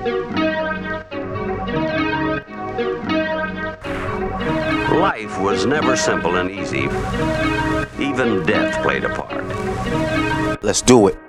Life was never simple and easy. Even death played a part. Let's do it.